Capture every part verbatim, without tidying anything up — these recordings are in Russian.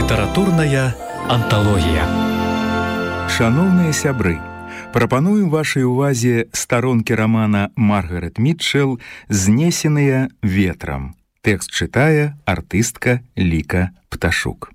Літаратурная анталогія. Шановныя сябры, прапануем вашай увазе старонкі рамана Маргарет Мітчэл «Знесеныя ветрам». Тэкст чытае артыстка Ліка Пташук.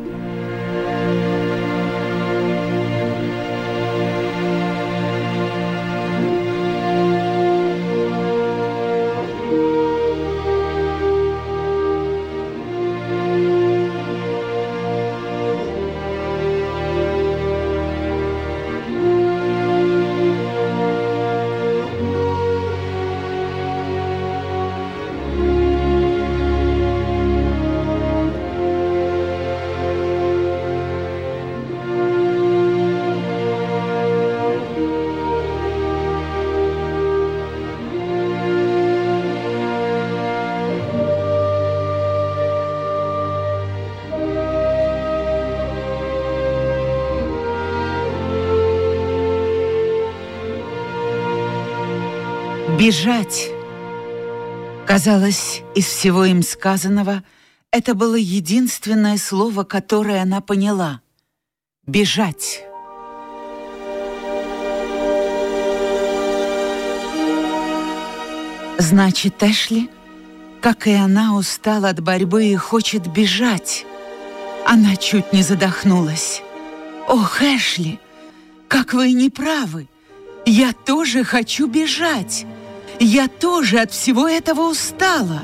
Бежать. Казалось, из всего им сказанного, это было единственное слово, которое она поняла. Бежать. Значит, Эшли, как и она, устала от борьбы и хочет бежать. Она чуть не задохнулась. Ох, Эшли, как вы не правы. Я тоже хочу бежать. Я тоже от всего этого устала.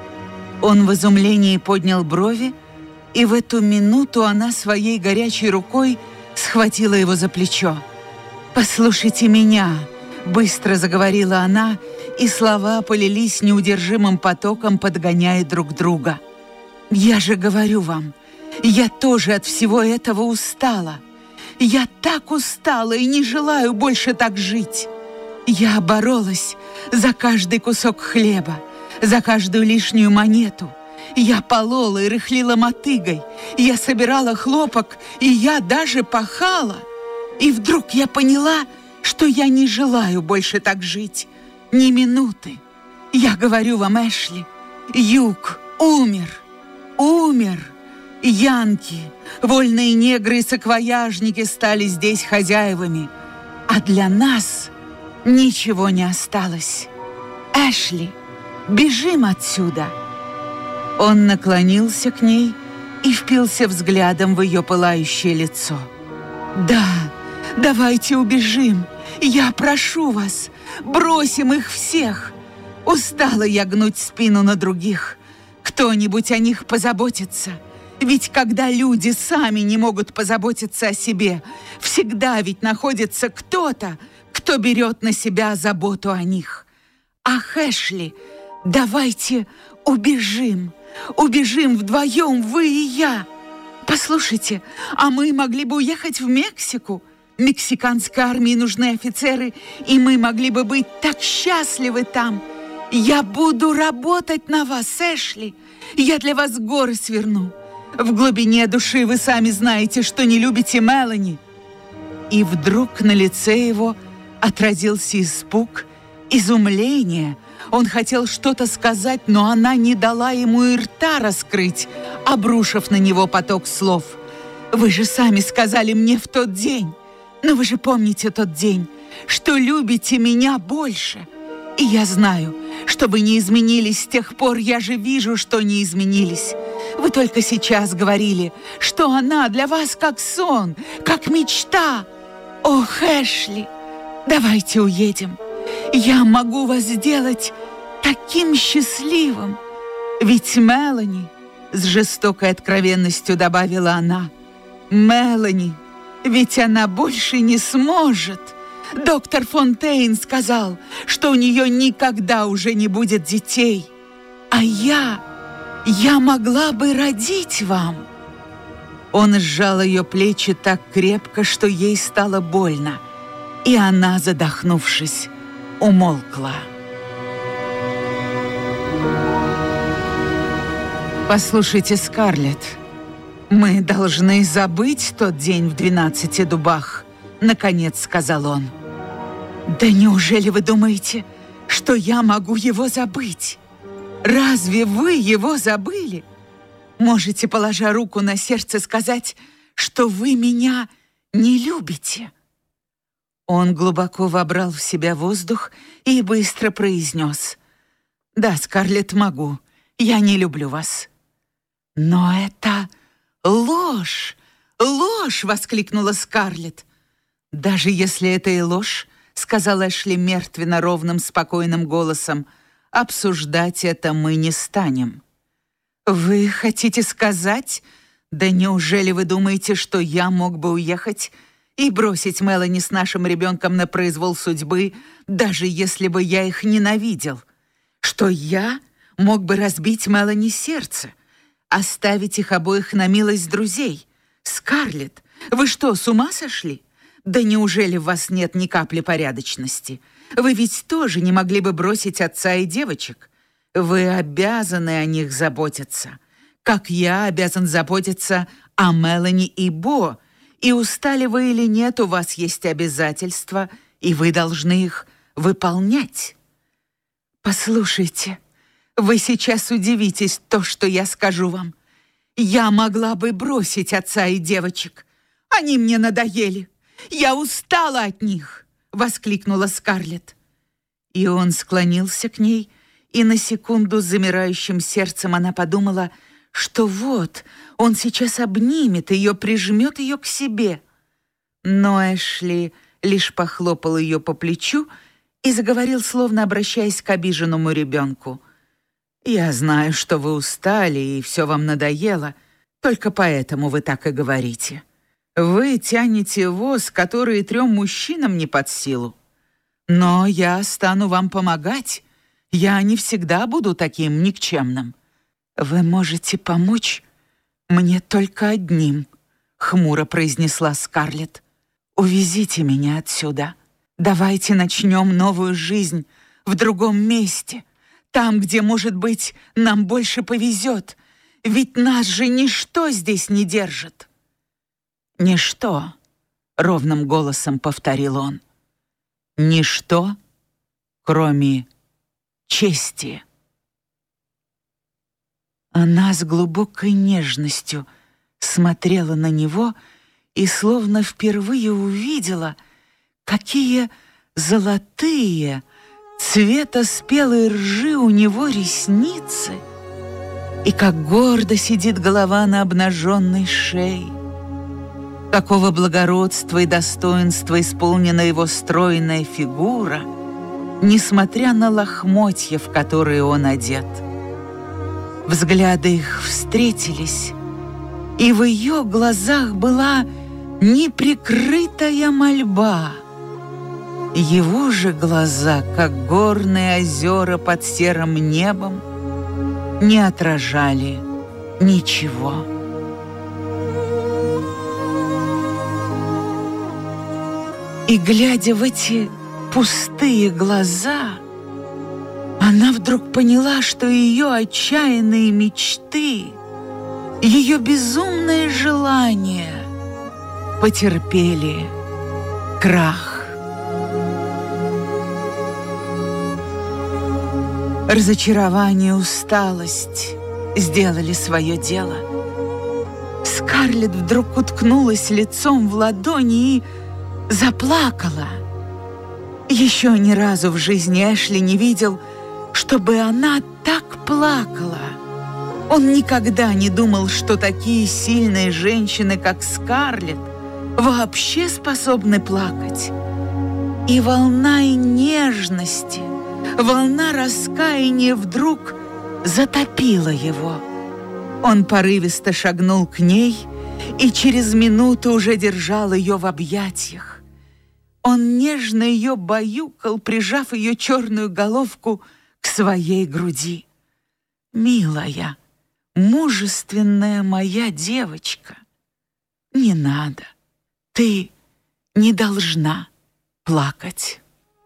Он в изумлении поднял брови, и в эту минуту она своей горячей рукой схватила его за плечо. «Послушайте меня», — быстро заговорила она, и слова полились неудержимым потоком, подгоняя друг друга. «Я же говорю вам, я тоже от всего этого устала. Я так устала и не желаю больше так жить. Я боролась за каждый кусок хлеба, за каждую лишнюю монету. Я полола и рыхлила мотыгой. Я собирала хлопок, и я даже пахала. И вдруг я поняла, что я не желаю больше так жить. Ни минуты. Я говорю вам, Эшли, юг умер, умер. Янки, вольные негры и саквояжники стали здесь хозяевами. А для нас ничего не осталось. Эшли, бежим отсюда!» Он наклонился к ней и впился взглядом в ее пылающее лицо. «Да, давайте убежим. Я прошу вас, бросим их всех. Устала я гнуть спину на других. Кто-нибудь о них позаботится. Ведь когда люди сами не могут позаботиться о себе, всегда ведь находится кто-то, кто берет на себя заботу о них. Ах, Эшли, давайте убежим, убежим вдвоем, вы и я. Послушайте, а мы могли бы уехать в Мексику. Мексиканской армии нужны офицеры, и мы могли бы быть так счастливы там. Я буду работать на вас, Эшли. Я для вас горы сверну. В глубине души вы сами знаете, что не любите Мелани». И вдруг на лице его отразился испуг, изумление. Он хотел что-то сказать, но она не дала ему и рта раскрыть, обрушив на него поток слов. «Вы же сами сказали мне в тот день, но вы же помните тот день, что любите меня больше. И я знаю, что вы не изменились с тех пор, я же вижу, что не изменились. Вы только сейчас говорили, что она для вас как сон, как мечта. Ох, Эшли, давайте уедем. Я могу вас сделать таким счастливым. Ведь Мелани, с жестокой откровенностью добавила она, Мелани, ведь она больше не сможет. Доктор Фонтейн сказал, что у нее никогда уже не будет детей. А я, я могла бы родить вам». Он сжал ее плечи так крепко, что ей стало больно, и она, задохнувшись, умолкла. «Послушайте, Скарлетт, мы должны забыть тот день в двенадцати дубах», — наконец сказал он. «Да неужели вы думаете, что я могу его забыть? Разве вы его забыли? можете, положа руку на сердце, сказать, что вы меня не любите?» Он глубоко вобрал в себя воздух и быстро произнес: «Да, Скарлетт, могу. Я не люблю вас». «Но это ложь! Ложь!» — воскликнула Скарлетт. «Даже если это и ложь, — сказала Эшли мертвенно ровным, спокойным голосом, — обсуждать это мы не станем». «Вы хотите сказать? Да неужели вы думаете, что я мог бы уехать и бросить Мелани с нашим ребенком на произвол судьбы, даже если бы я их ненавидел? Что я мог бы разбить Мелани сердце, оставить их обоих на милость друзей? Скарлетт, вы что, с ума сошли? Да неужели в вас нет ни капли порядочности? Вы ведь тоже не могли бы бросить отца и девочек. Вы обязаны о них заботиться, как я обязан заботиться о Мелани и Бо. И устали вы или нет, у вас есть обязательства, и вы должны их выполнять. Послушайте, вы сейчас удивитесь то, что я скажу вам. Я могла бы бросить отца и девочек. Они мне надоели. Я устала от них, воскликнула Скарлетт. И он склонился к ней, и на секунду с замирающим сердцем она подумала, что вот он сейчас обнимет ее, прижмет ее к себе. Но Эшли лишь похлопал ее по плечу и заговорил, словно обращаясь к обиженному ребенку. «Я знаю, что вы устали и все вам надоело, только поэтому вы так и говорите. Вы тянете воз, который трем мужчинам не под силу. Но я стану вам помогать. Я не всегда буду таким никчемным. Вы можете помочь мне только одним», — хмуро произнесла Скарлетт. «Увезите меня отсюда. Давайте начнем новую жизнь в другом месте, там, где, может быть, нам больше повезет. Ведь нас же ничто здесь не держит». «Ничто», — ровным голосом повторил он. «Ничто, кроме чести». Она с глубокой нежностью смотрела на него и словно впервые увидела, какие золотые, цвета спелой ржи у него ресницы, и как гордо сидит голова на обнаженной шее, какого благородства и достоинства исполнена его стройная фигура, несмотря на лохмотья, в которые он одет. Взгляды их встретились, и в ее глазах была неприкрытая мольба. Его же глаза, как горные озера под серым небом, не отражали ничего. И, глядя в эти пустые глаза, она вдруг поняла, что ее отчаянные мечты, ее безумные желания потерпели крах. Разочарование и усталость сделали свое дело. Скарлетт вдруг уткнулась лицом в ладони и заплакала. Еще ни разу в жизни Эшли не видел, чтобы она так плакала. Он никогда не думал, что такие сильные женщины, как Скарлетт, вообще способны плакать. И волна и нежности, волна раскаяния вдруг затопила его. Он порывисто шагнул к ней и через минуту уже держал ее в объятиях. Он нежно ее баюкал, прижав ее черную головку к своей груди. «Милая, мужественная моя девочка, не надо, ты не должна плакать».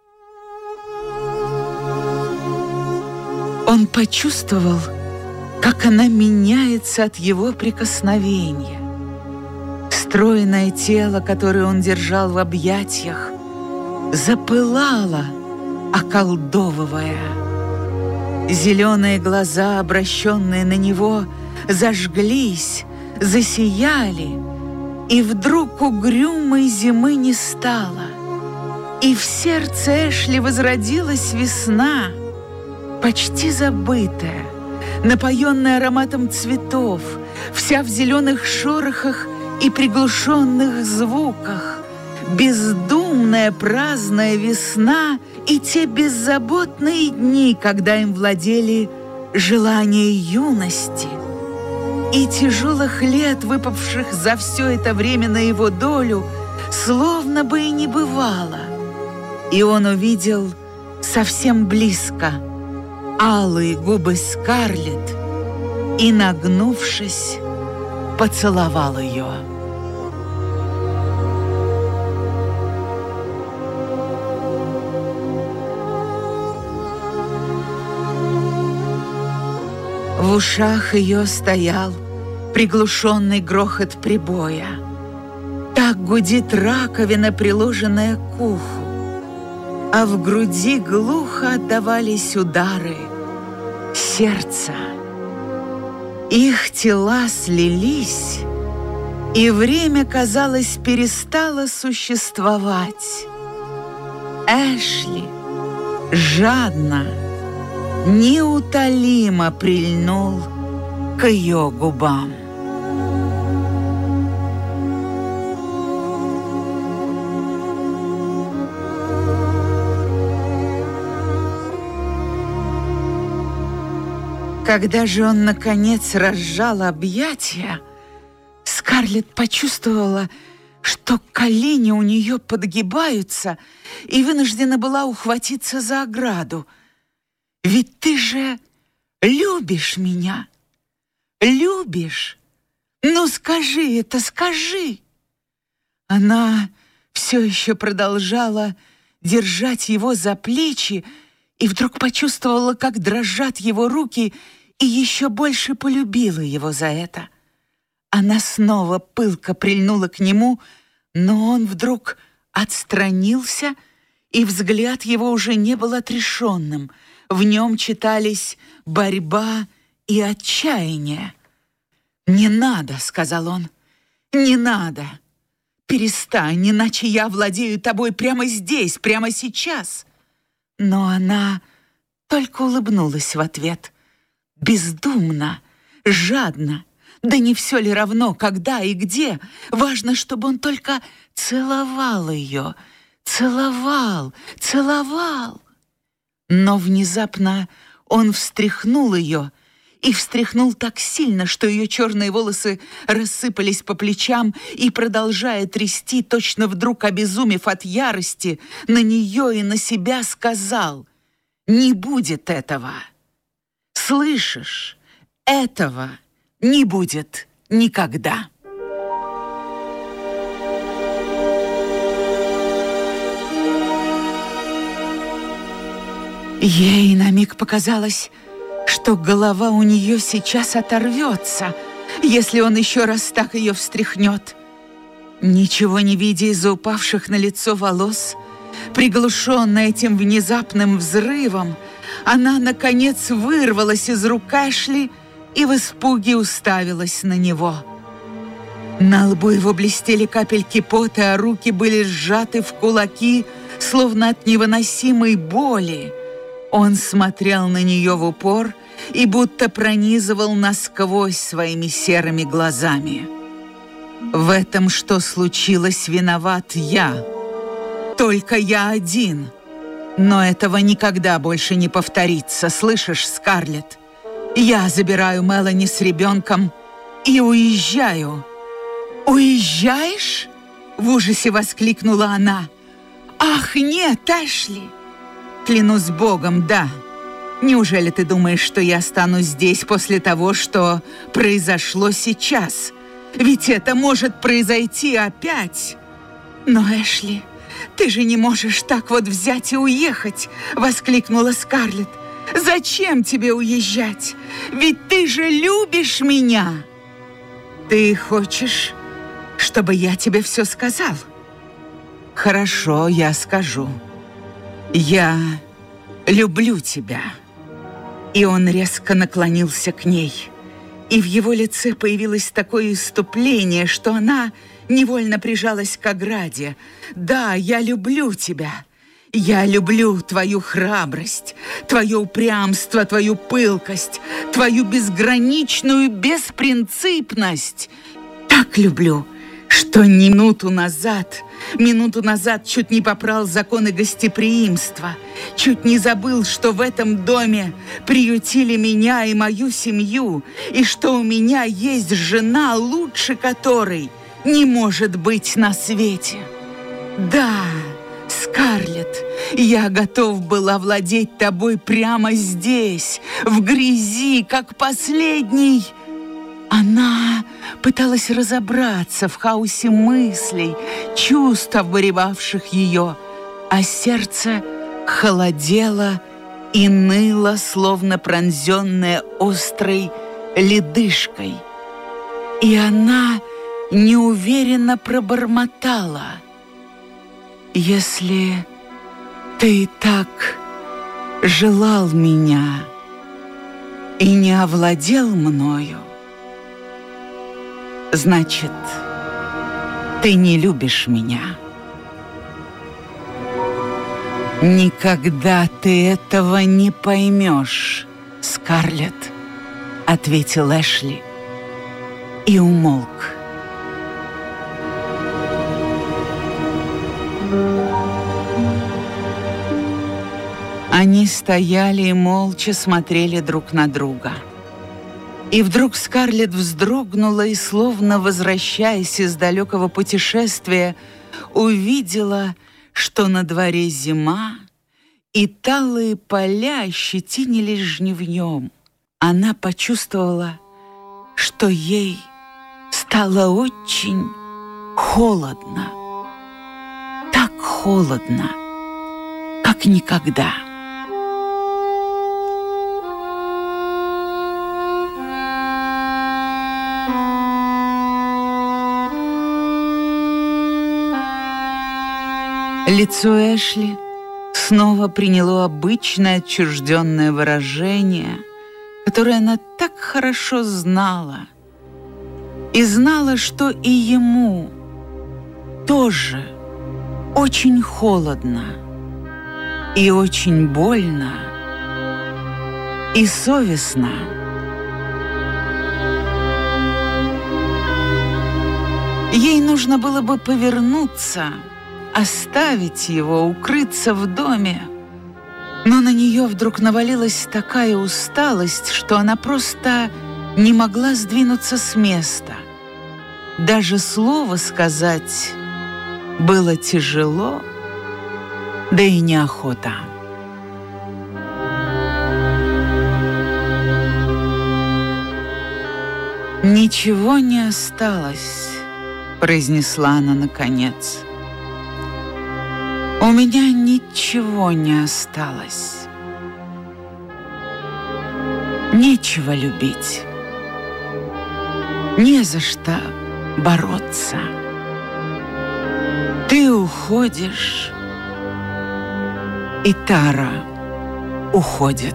Он почувствовал, как она меняется от его прикосновения. Стройное тело, которое он держал в объятиях, запылало, околдовывая. Зеленые глаза, обращенные на него, зажглись, засияли, и вдруг угрюмой зимы не стало, и в сердце Эшли возродилась весна, почти забытая, напоенная ароматом цветов, вся в зеленых шорохах и приглушенных звуках, бездумная праздная весна и те беззаботные дни, когда им владели желания юности и тяжелых лет, выпавших за все это время на его долю, словно бы и не бывало. И он увидел совсем близко алые губы Скарлетт и, нагнувшись, поцеловал ее. В ушах ее стоял приглушенный грохот прибоя. Так гудит раковина, приложенная к уху, а в груди глухо отдавались удары сердца. Их тела слились, и время, казалось, перестало существовать. Эшли жадно, неутолимо прильнул к ее губам. Когда же он, наконец, разжал объятия, Скарлетт почувствовала, что колени у нее подгибаются, и вынуждена была ухватиться за ограду. «Ведь ты же любишь меня, любишь? Ну скажи это, скажи!» Она все еще продолжала держать его за плечи, и вдруг почувствовала, как дрожат его руки, и еще больше полюбила его за это. Она снова пылко прильнула к нему, но он вдруг отстранился, и взгляд его уже не был отрешенным. В нем читались борьба и отчаяние. «Не надо», — сказал он, — «не надо. Перестань, иначе я владею тобой прямо здесь, прямо сейчас». Но она только улыбнулась в ответ. Бездумно, жадно. Да не все ли равно, когда и где? Важно, чтобы он только целовал ее. Целовал, целовал. Но внезапно он встряхнул ее, и встряхнул так сильно, что ее черные волосы рассыпались по плечам, и, продолжая трясти, точно вдруг обезумев от ярости, на нее и на себя сказал: «Не будет этого! Слышишь, этого не будет никогда!» Ей на миг показалось, что голова у нее сейчас оторвется, если он еще раз так ее встряхнет. Ничего не видя из-за упавших на лицо волос, приглушенная этим внезапным взрывом, она, наконец, вырвалась из рук Эшли и в испуге уставилась на него. На лбу его блестели капельки пота, а руки были сжаты в кулаки, словно от невыносимой боли. Он смотрел на нее в упор и будто пронизывал насквозь своими серыми глазами. «В этом, что случилось, виноват я. Только я один. Но этого никогда больше не повторится, слышишь, Скарлетт? Я забираю Мелани с ребенком и уезжаю». «Уезжаешь?» — в ужасе воскликнула она. «Ах, нет, Эшли!» «Клянусь Богом, да. Неужели ты думаешь, что я останусь здесь после того, что произошло сейчас? Ведь это может произойти опять». «Но, Эшли, ты же не можешь так вот взять и уехать!» — воскликнула Скарлетт. «Зачем тебе уезжать? Ведь ты же любишь меня!» «Ты хочешь, чтобы я тебе все сказал?» «Хорошо, я скажу. Я люблю тебя». И он резко наклонился к ней. И в его лице появилось такое исступление, что она невольно прижалась к ограде. «Да, я люблю тебя. Я люблю твою храбрость, твое упрямство, твою пылкость, твою безграничную беспринципность. Так люблю, что минуту назад, минуту назад чуть не попрал законы гостеприимства, чуть не забыл, что в этом доме приютили меня и мою семью, и что у меня есть жена, лучше которой не может быть на свете. Да, Скарлетт, я готов был овладеть тобой прямо здесь, в грязи, как последний». Она пыталась разобраться в хаосе мыслей, чувств, обуревавших ее, а сердце холодело и ныло, словно пронзенное острой ледышкой. И она неуверенно пробормотала: «Если ты так желал меня и не овладел мною, значит, ты не любишь меня». «Никогда ты этого не поймешь, Скарлетт», — ответил Эшли и умолк. Они стояли и молча смотрели друг на друга. И вдруг Скарлетт вздрогнула и, словно возвращаясь из далекого путешествия, увидела, что на дворе зима, и талые поля ощетинились жнивьем. Она почувствовала, что ей стало очень холодно. Так холодно, как никогда. Лицо Эшли снова приняло обычное отчужденное выражение, которое она так хорошо знала. И знала, что и ему тоже очень холодно, и очень больно, и совестно. Ей нужно было бы повернуться, оставить его, укрыться в доме. Но на нее вдруг навалилась такая усталость, что она просто не могла сдвинуться с места. Даже слово сказать было тяжело, да и неохота. «Ничего не осталось», — произнесла она наконец. «У меня ничего не осталось. Нечего любить. Не за что бороться. Ты уходишь, и Тара уходит».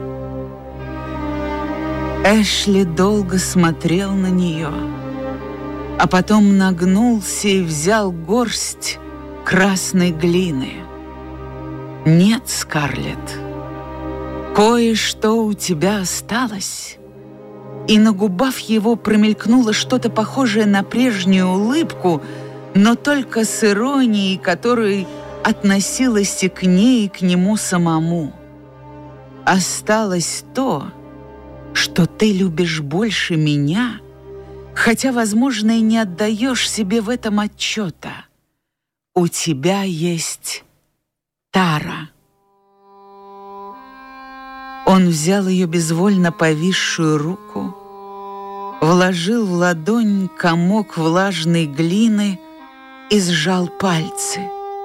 Эшли долго смотрел на нее, а потом нагнулся и взял горсть красной глины. «Нет, Скарлетт, кое-что у тебя осталось». И на губах его промелькнуло что-то похожее на прежнюю улыбку, но только с иронией, которой относилась и к ней, и к нему самому. «Осталось то, что ты любишь больше меня, хотя, возможно, и не отдаешь себе в этом отчета. У тебя есть Тара». Он взял ее безвольно повисшую руку, вложил в ладонь комок влажной глины и сжал пальцы.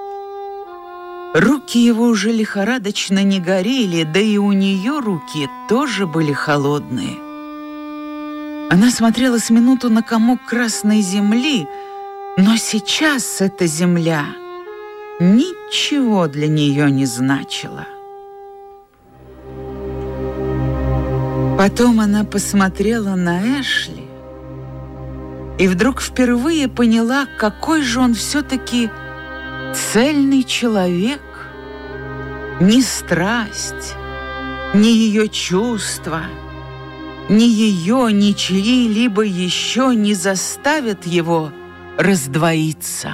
Руки его уже лихорадочно не горели, да и у нее руки тоже были холодные. Она смотрела с минуту на комок красной земли, но сейчас эта земля ничего для нее не значила. Потом она посмотрела на Эшли и вдруг впервые поняла, какой же он все-таки цельный человек. Ни страсть, ни ее чувства, ни ее, ни чьи-либо еще не заставят его раздвоиться.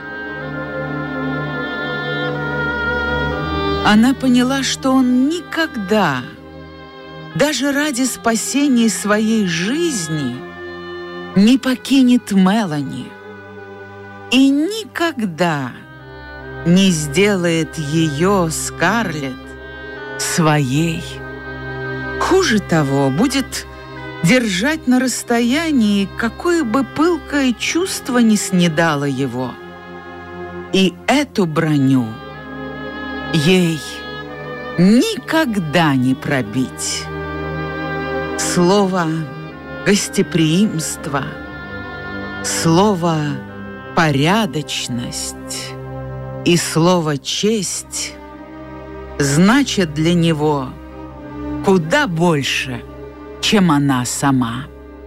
Она поняла, что он никогда, даже ради спасения своей жизни, не покинет Мелани и никогда не сделает ее, Скарлетт, своей. Хуже того, будет держать на расстоянии, какое бы пылкое чувство не снедало его. И эту броню ей никогда не пробить. Слово гостеприимство, слово порядочность и слово честь значит для него куда больше, чем она сама.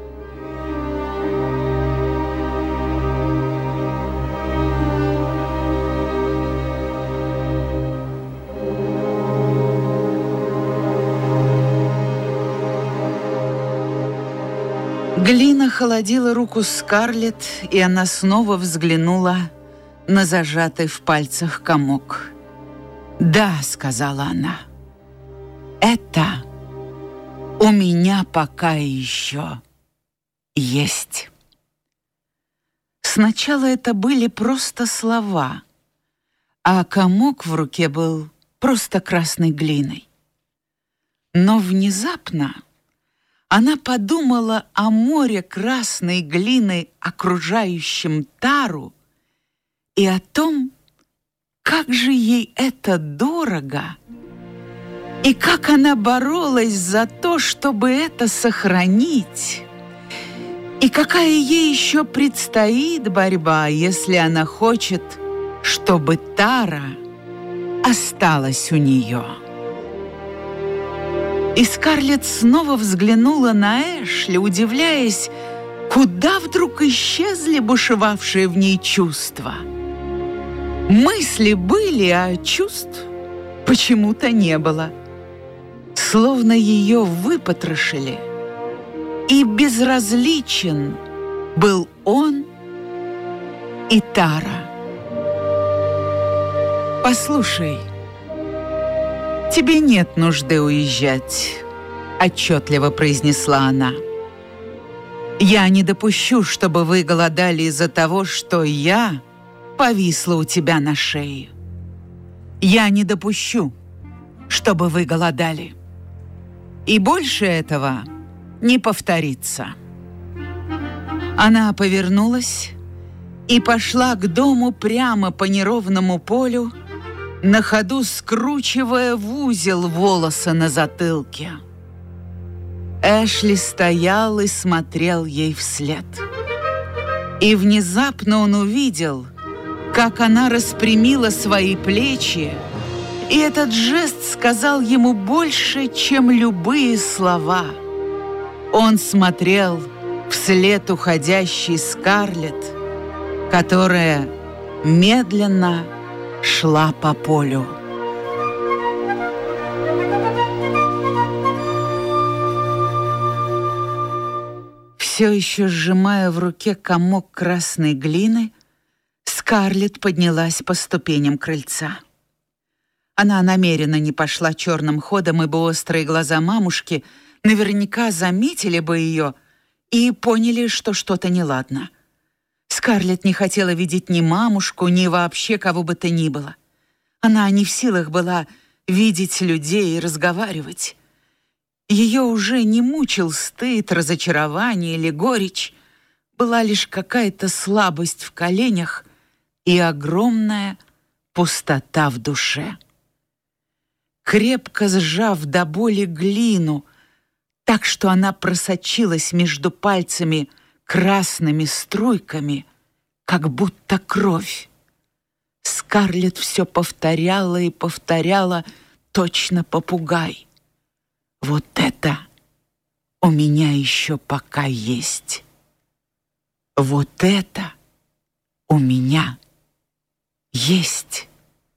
Глина холодила руку Скарлетт, и она снова взглянула на зажатый в пальцах комок. «Да», — сказала она, — «это у меня пока еще есть». Сначала это были просто слова, а комок в руке был просто красной глиной. Но внезапно она подумала о море красной глины, окружающем тару, и о том, как же ей это дорого, и как она боролась за то, чтобы это сохранить, и какая ей еще предстоит борьба, если она хочет, чтобы тара осталась у нее. И Скарлетт снова взглянула на Эшли, удивляясь, куда вдруг исчезли бушевавшие в ней чувства. Мысли были, а чувств почему-то не было. Словно ее выпотрошили, и безразличен был он и тара. «Послушай, тебе нет нужды уезжать», — отчетливо произнесла она. «Я не допущу, чтобы вы голодали из-за того, что я повисла у тебя на шее. Я не допущу, чтобы вы голодали. И больше этого не повторится». Она повернулась и пошла к дому прямо по неровному полю, на ходу скручивая в узел волосы на затылке. Эшли стоял и смотрел ей вслед. И внезапно он увидел, как она распрямила свои плечи, и этот жест сказал ему больше, чем любые слова. Он смотрел вслед уходящей Скарлетт, которая медленно шла по полю. Все еще сжимая в руке комок красной глины, Скарлетт поднялась по ступеням крыльца. Она намеренно не пошла черным ходом, ибо острые глаза мамушки наверняка заметили бы ее и поняли, что что-то неладно. Скарлетт не хотела видеть ни мамушку, ни вообще кого бы то ни было. Она не в силах была видеть людей и разговаривать. Ее уже не мучил стыд, разочарование или горечь. Была лишь какая-то слабость в коленях и огромная пустота в душе. Крепко сжав до боли глину, так что она просочилась между пальцами красными струйками, как будто кровь, Скарлетт все повторяла и повторяла, точно попугай: «Вот это у меня еще пока есть. Вот это у меня есть.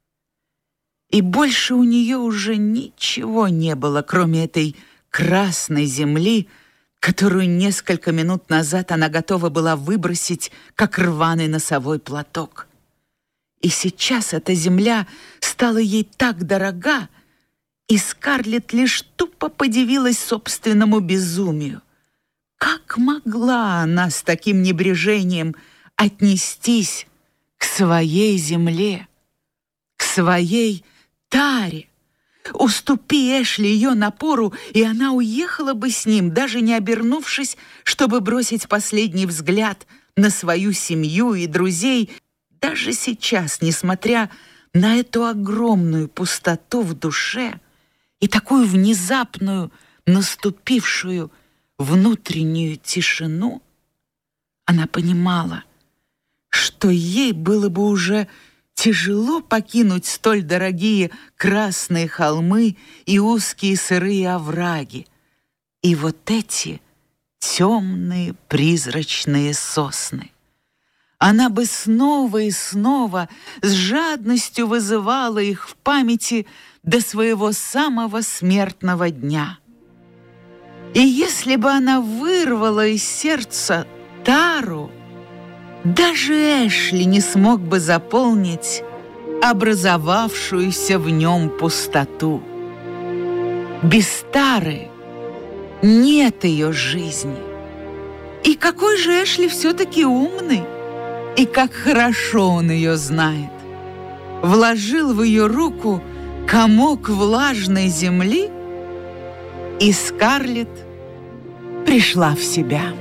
И больше у нее уже ничего не было, кроме этой красной земли, которую несколько минут назад она готова была выбросить, как рваный носовой платок. И сейчас эта земля стала ей так дорога, и Скарлетт лишь тупо подивилась собственному безумию. Как могла она с таким небрежением отнестись к своей земле, к своей таре? Уступи Эшли ее напору, и она уехала бы с ним, даже не обернувшись, чтобы бросить последний взгляд на свою семью и друзей. Даже сейчас, несмотря на эту огромную пустоту в душе и такую внезапную, наступившую внутреннюю тишину, она понимала, что ей было бы уже тяжело покинуть столь дорогие красные холмы и узкие сырые овраги, и вот эти темные призрачные сосны. Она бы снова и снова с жадностью вызывала их в памяти до своего самого смертного дня. И если бы она вырвала из сердца тару, даже Эшли не смог бы заполнить образовавшуюся в нем пустоту. Без тары нет ее жизни. И какой же Эшли все-таки умный, и как хорошо он ее знает. Вложил в ее руку комок влажной земли, и Скарлетт пришла в себя.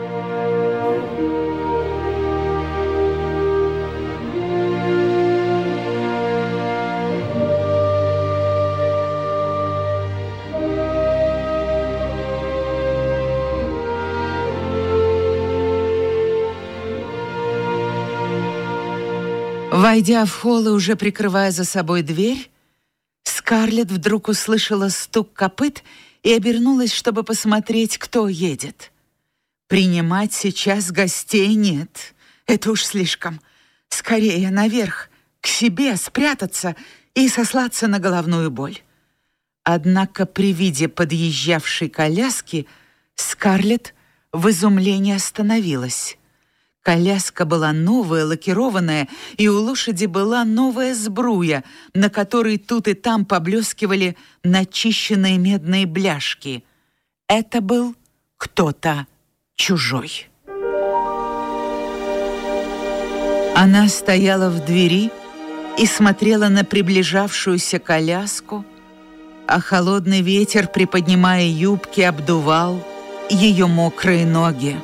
Войдя в холл и уже прикрывая за собой дверь, Скарлетт вдруг услышала стук копыт и обернулась, чтобы посмотреть, кто едет. Принимать сейчас гостей нет. Это уж слишком. Скорее наверх, к себе, спрятаться и сослаться на головную боль. Однако при виде подъезжавшей коляски Скарлетт в изумлении остановилась. Коляска была новая, лакированная, и у лошади была новая сбруя, на которой тут и там поблескивали начищенные медные бляшки. Это был кто-то чужой. Она стояла в двери и смотрела на приближавшуюся коляску, а холодный ветер, приподнимая юбки, обдувал ее мокрые ноги.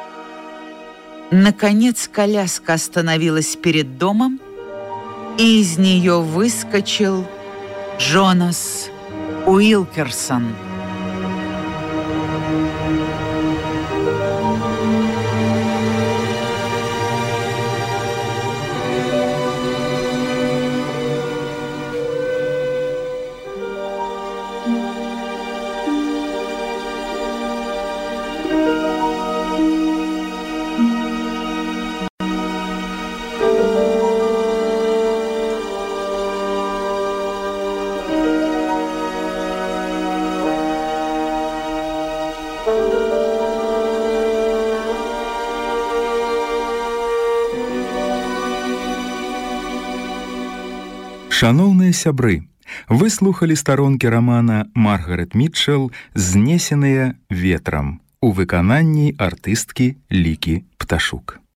Наконец коляска остановилась перед домом, и из нее выскочил Джонас Уилкерсон. Шановныя сябры, вы слухали старонкі рамана Маргарет Мітчэл «Знесеныя ветрам» у выкананні артысткі Лікі Пташук.